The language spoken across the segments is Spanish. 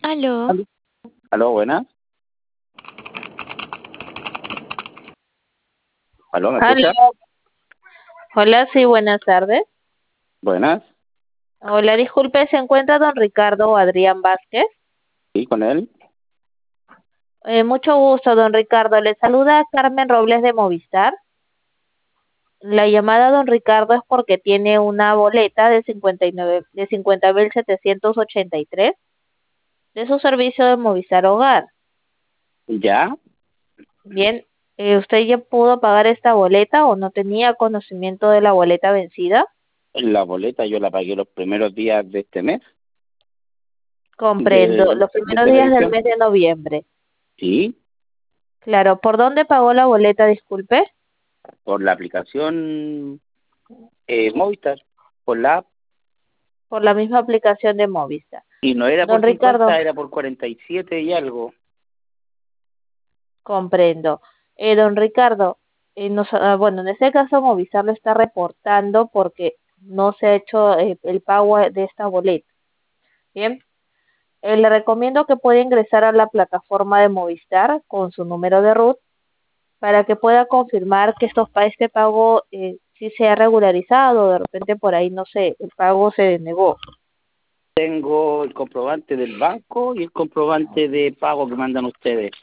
Aló, Aló, aló, buenas. Aló, ¿me escucha? aló. Hola, sí, buenas tardes. Buenas. Hola, disculpe, ¿se encuentra don Ricardo o Adrián Vázquez? Sí, con él. Mucho gusto, don Ricardo. Le saluda Carmen Robles de Movistar. La llamada don Ricardo es porque tiene una boleta de 50.783 de su servicio de Movistar Hogar. ¿Ya? Bien, ¿usted ya pudo pagar esta boleta o no tenía conocimiento de la boleta vencida? La boleta yo la pagué los primeros días de este mes Comprendo, de, los de primeros días del televisión. mes de noviembre. Sí, Claro, ¿por dónde pagó la boleta, disculpe? por la aplicación Movistar, por la app. Por la misma aplicación de Movistar. Y no era Don por 50, Ricardo, era por 47 y algo. comprendo. Don Ricardo, bueno, en este caso Movistar lo está reportando porque no se ha hecho el pago de esta boleta. Bien, le recomiendo que pueda ingresar a la plataforma de Movistar con su número de RUT para que pueda confirmar que este pago sí se ha regularizado. De repente por ahí, no sé, el pago se denegó. Tengo el comprobante del banco y el comprobante de pago que mandan ustedes.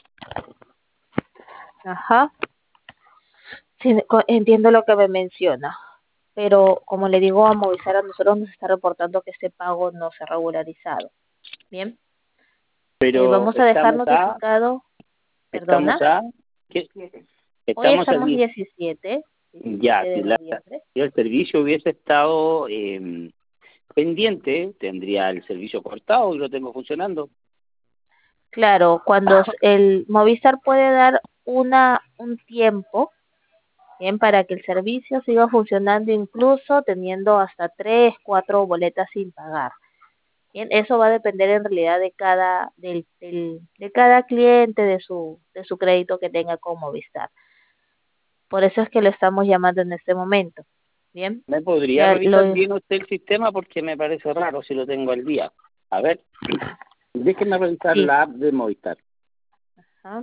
Ajá. Sí, entiendo lo que me menciona, pero como le digo a Movistar, a nosotros nos está reportando que este pago no se ha regularizado. Bien, Pero vamos a dejar notificado, estamos perdona, a, ¿qué? hoy Estamos estamos al, 17, 17 ya, de noviembre. si el servicio hubiese estado pendiente, tendría el servicio cortado y lo tengo funcionando. Claro, cuando el Movistar puede dar un tiempo, bien, para que el servicio siga funcionando, incluso teniendo hasta 3, 4 boletas sin pagar. Bien, eso va a depender en realidad de cada cliente, de su crédito que tenga con Movistar. Por eso es que lo estamos llamando en este momento. Bien, ¿Me podría ya revisar bien usted el sistema? Porque me parece raro si lo tengo al día. A ver, déjeme revisar sí. la app de Movistar. Ajá.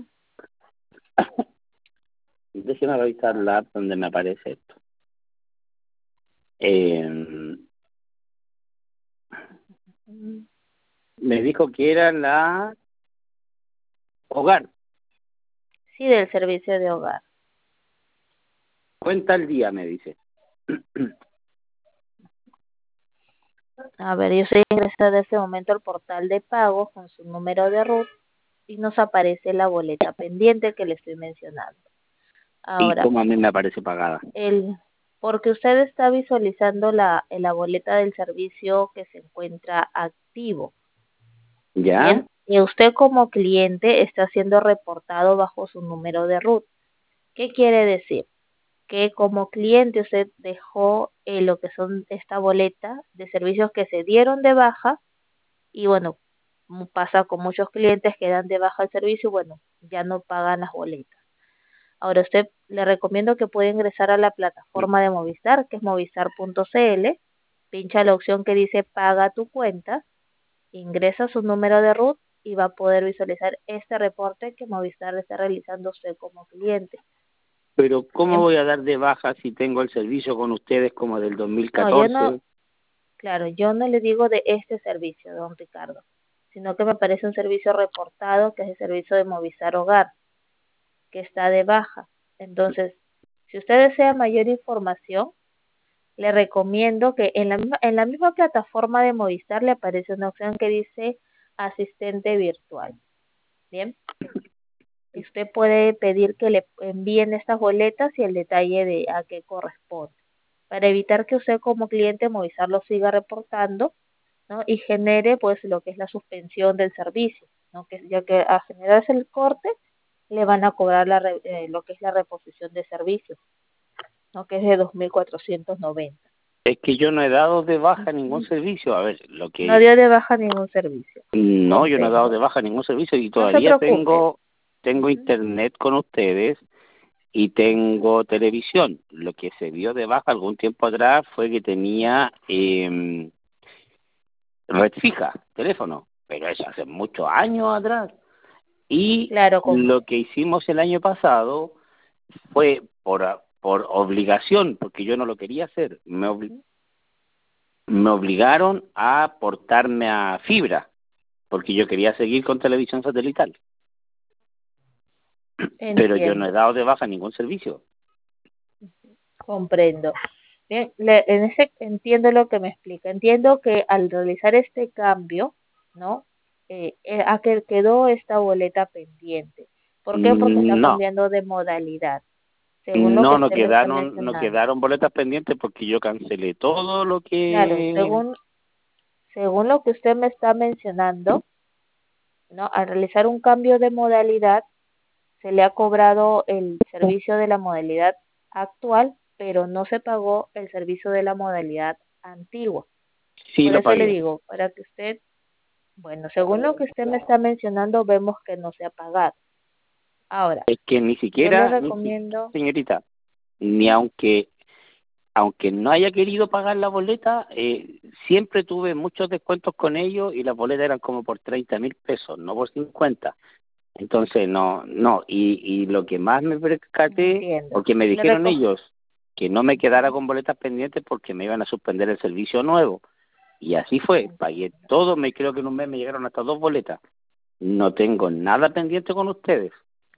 Déjeme revisar la app donde me aparece esto. Eh, Mm, Me dijo que era la Hogar. sí, del servicio de hogar. Cuenta al día, me dice. A ver, yo estoy ingresando en este momento al portal de pagos con su número de RUT y nos aparece la boleta pendiente que le estoy mencionando. Y Ahora, como a mí me aparece pagada. el, porque usted está visualizando la boleta del servicio que se encuentra activo. ¿Ya? Bien, y usted como cliente está siendo reportado bajo su número de RUT. ¿Qué quiere decir? Que como cliente usted dejó lo que son esta boleta de servicios que se dieron de baja y bueno, pasa con muchos clientes que dan de baja el servicio y bueno, ya no pagan las boletas. Ahora usted le recomiendo que pueda ingresar a la plataforma de Movistar, que es movistar.cl, pincha la opción que dice paga tu cuenta, ingresa su número de RUT y va a poder visualizar este reporte que Movistar le está realizando a usted como cliente. Pero ¿cómo Bien, voy a dar de baja si tengo el servicio con ustedes como del no, yo no, 2014? claro, yo no le digo de este servicio, don Ricardo, sino que me parece un servicio reportado que es el servicio de Movistar Hogar, que está de baja. Entonces, si usted desea mayor información, le recomiendo que en la misma plataforma de Movistar le aparece una opción que dice asistente virtual. Bien, y usted puede pedir que le envíen estas boletas y el detalle de a qué corresponde, para evitar que usted como cliente Movistar lo siga reportando, ¿no? Y genere pues lo que es la suspensión del servicio, ¿no? Que ya que a generarse el corte le van a cobrar lo que es la reposición de servicios, ¿no? Que es de 2.490. Es que yo no he dado de baja ningún Ujú. servicio. A ver, lo No que... dio de baja ningún servicio. No, yo no he dado de Comprendo. baja ningún servicio y No se todavía preocupe. tengo Ujú. internet con ustedes y tengo televisión. Lo que se dio de baja algún tiempo atrás fue que tenía red fija, teléfono. pero eso hace muchos años atrás. Y Claro, lo que hicimos el año pasado fue por obligación, porque yo no lo quería hacer, me obligaron a portarme a fibra, porque yo quería seguir con televisión satelital. Pero yo no he entiendo, dado de baja ningún servicio. comprendo. Bien, entiendo lo que me explica. Entiendo que al realizar este cambio, ¿no? A que quedó esta boleta pendiente. ¿Por qué? Porque está No, cambiando de modalidad, según lo que no usted me está no mencionando. quedaron boletas pendientes porque yo cancelé todo lo Claro, que... según lo que usted me está mencionando, ¿no? Al realizar un cambio de modalidad, se le ha cobrado el servicio de la modalidad actual, pero no se pagó el servicio de la modalidad antigua. Sí Por lo eso le pagué. digo, para que usted, bueno, según lo que usted me está mencionando, vemos que no se ha pagado. Ahora, Es que yo le ni siquiera, recomiendo, señorita, ni aunque no haya querido pagar la boleta, siempre tuve muchos descuentos con ellos y las boletas eran como por 30.000 pesos, no por 50. Entonces, y lo que más me percaté, entiendo, porque me le dijeron reco ellos que no me quedara con boletas pendientes porque me iban a suspender el servicio nuevo. Y así fue, pagué todo, creo que en un mes me llegaron hasta 2 boletas. No tengo nada pendiente con ustedes.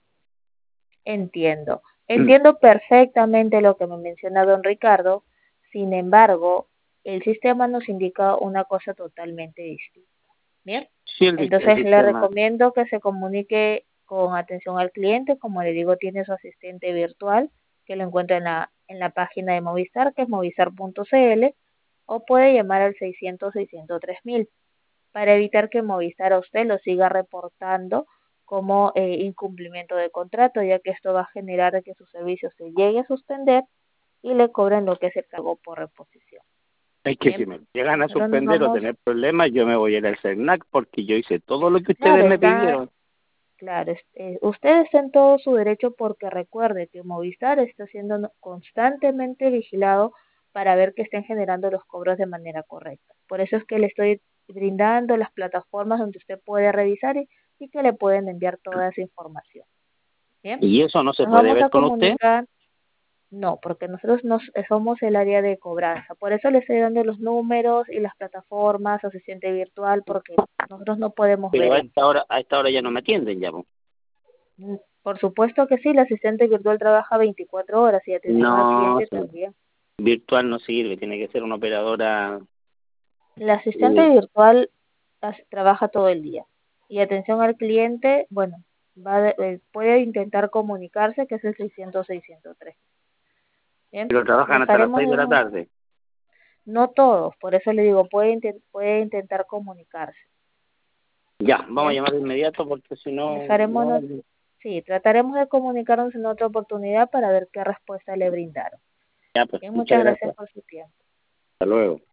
entiendo, entiendo perfectamente lo que me menciona don Ricardo. Sin embargo, el sistema nos indica una cosa totalmente distinta. Bien, Sí, el entonces le sistema. recomiendo que se comunique con atención al cliente. Como le digo, tiene su asistente virtual que lo encuentra en la página de Movistar, que es movistar.cl, o puede llamar al 600-603.000 para evitar que Movistar a usted lo siga reportando como incumplimiento de contrato, ya que esto va a generar que su servicio se llegue a suspender y le cobren lo que se pagó por reposición. Es que si Bien, me llegan a nosotros nos suspender o vamos, tener problemas, yo me voy a ir al CERNAC porque yo hice todo lo que ustedes claro, me está. pidieron. Claro, usted está en todo su derecho porque recuerde que Movistar está siendo constantemente vigilado para ver que estén generando los cobros de manera correcta. Por eso es que le estoy brindando las plataformas donde usted puede revisar y que le pueden enviar toda esa información. Bien, ¿Y eso no se nos puede vamos ver a con usted? comunicar. No, porque nosotros somos el área de cobranza. Por eso le estoy dando los números y las plataformas, asistente virtual, porque nosotros no podemos Pero ver eso. a esta hora ya no me atienden ya, po. Por supuesto que sí, la asistente virtual trabaja 24 horas y atención al No, cliente sí, también. virtual no sirve, tiene que ser una operadora. La asistente eh, virtual trabaja todo el día y atención al cliente, bueno, puede intentar comunicarse, que es el 600-603. Bien, pero le trabajan hasta las dejaremos 6 de la un, tarde. no todos, por eso le digo, puede intentar comunicarse. Ya, vamos a Bien, llamar de inmediato porque si no, dejaremos, sí, trataremos de comunicarnos en otra oportunidad para ver qué respuesta le brindaron. ya, pues, Bien, muchas muchas gracias gracias. por su tiempo. Hasta luego.